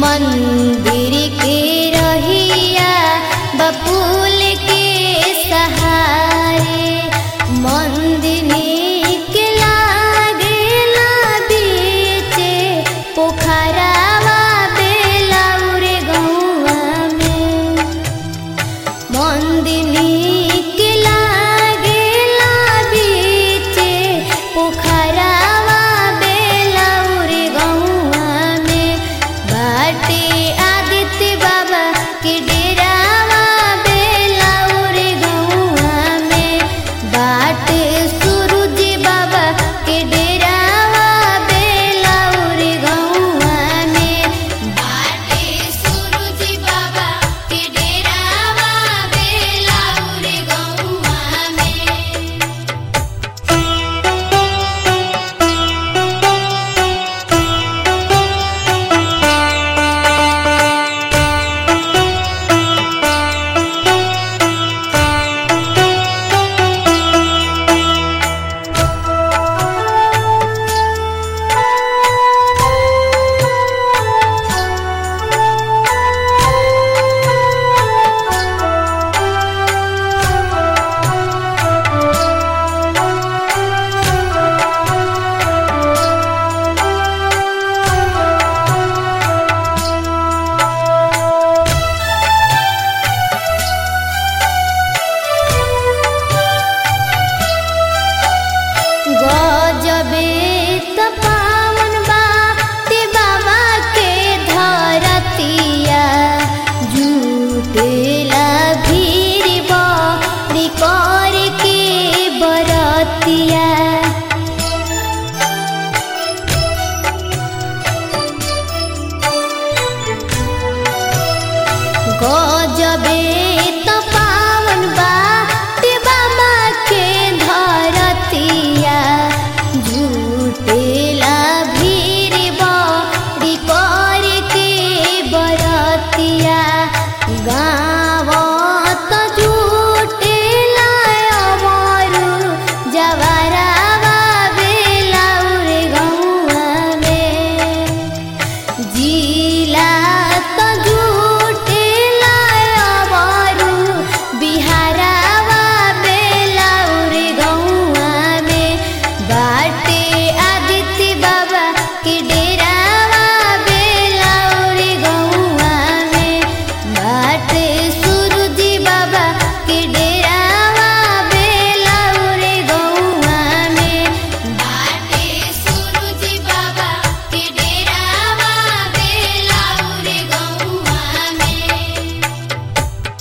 मंदिर के रहिया बपुल के सहारे मंदिर के लागेला बीचे पोखरावा बेलाउर गौआ में मंदिर के लागेला बीचे पोखरावा बेलाउर गौआ में बाटे आदित्य बाबा के डेरावा बेलाउर गौआ में बाटे सूरज बाबा के डेरावा बेलाउर गौआ में बाटे सूरज बाबा के डेरावा बेलाउर गौआ में। गजबे त पावन बाटे बाबा के धरतिया जुटेला भीड़ बड़ी कर के बरतिया गजबे त पावन बाटे बाबा के धरतिया जुटेला भीड़ बड़ी कर के बरतिया गाँव त जुटेला अमरु जवारावा बेलाउर गौआ में जिला त जुटेला अमरु बिहारावा बेलाउर गौआ में बाटे आदित्य बाबा के डेरावा बेलाउर गौआ में बाटे सूरज बाबा के डेरावा बेलाउर गौआ में बाटे सूरज बाबा के डेरावा बेलाउर गौआ में।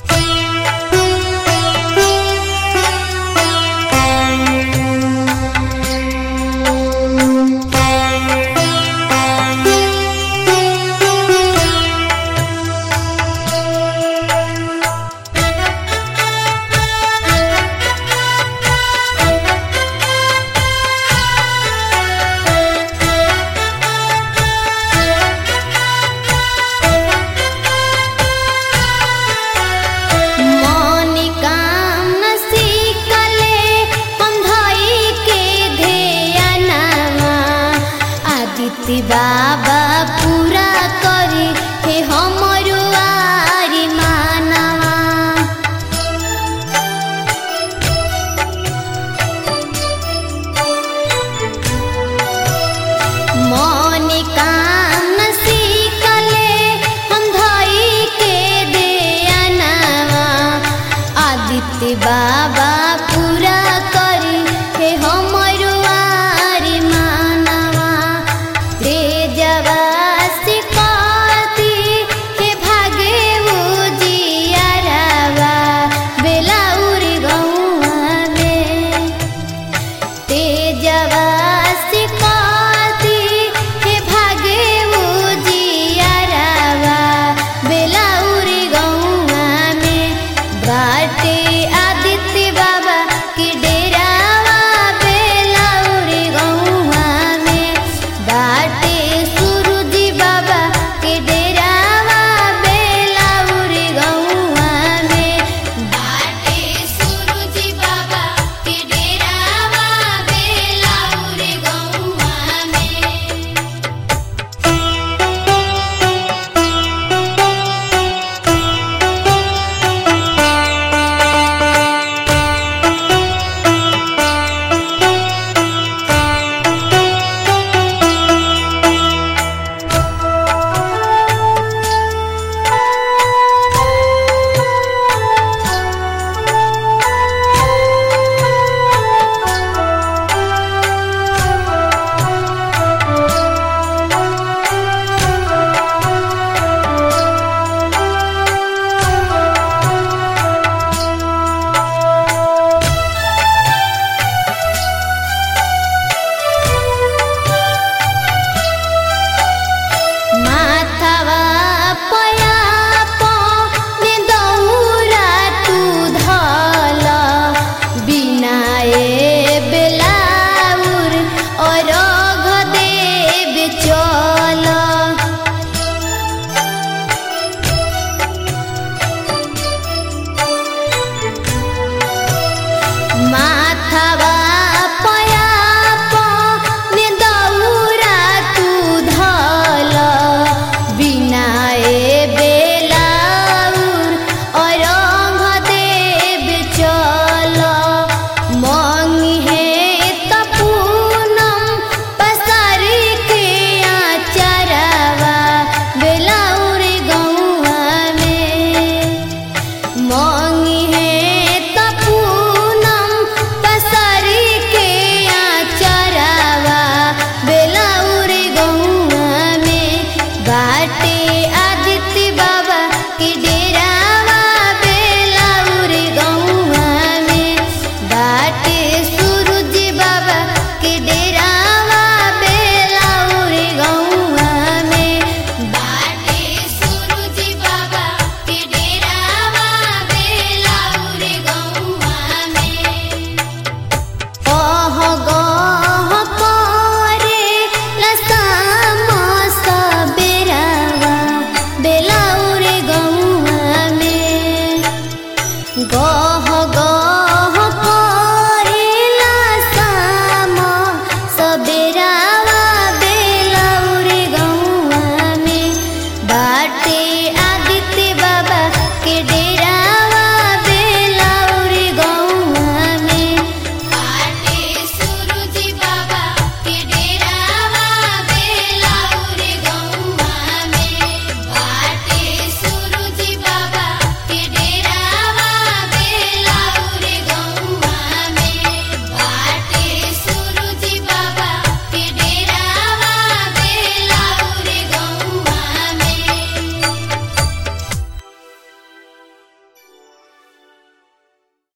मन कामना सिकले हम धई के ध्यानवा आदित्य बाबा पूरा करी हे हमरो आरी मानवा मन कामना सिकले हम धई के ध्यानवा आदित्य बाबा पूरा करी हे हमरो आरी मानवा तेजा आदित्य बाबा के डेरावा बेलाउर गौआ में बाटे सूरज बाबा के डेरावा बेलाउर गौआ में बाटे सूरज बाबा के डेरावा बेलाउर गौआ में ओह गह करे लसाम सबेरावा बेलाउर गौआ में गह गह करेला साम सबेरावा बेलाउर गौआ में बाटे आदित्य बाबा के